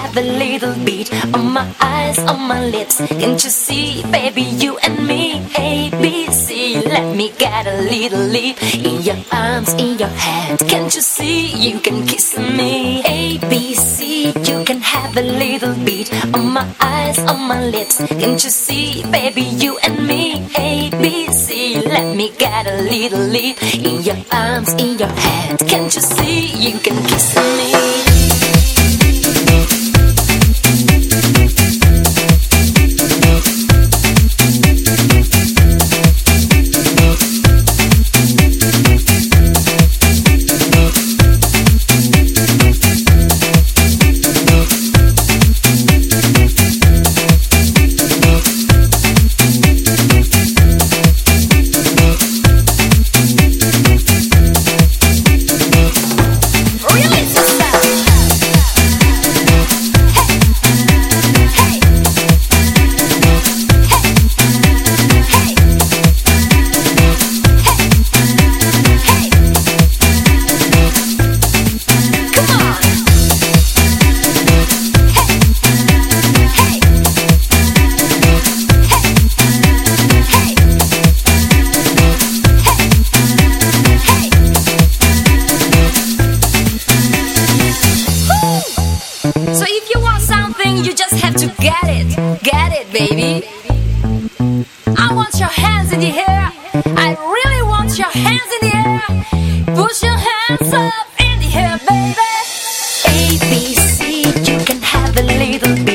have a little beat on my eyes, on my lips. Can't you see, baby, you and me? A, B, C, let me get a little leap in your arms, in your hand. Can't you see, you can kiss me? A, B, C, you can have a little beat on my eyes, on my lips. Can't you see, baby, you and me? A, B, C, let me get a little leap in your arms, in your hand. Can't you see, you can kiss me? So if you want something, you just have to get it, baby. I want your hands in the air. I really want your hands in the air. Push your hands up in the air, baby. A, B, C, you can have a little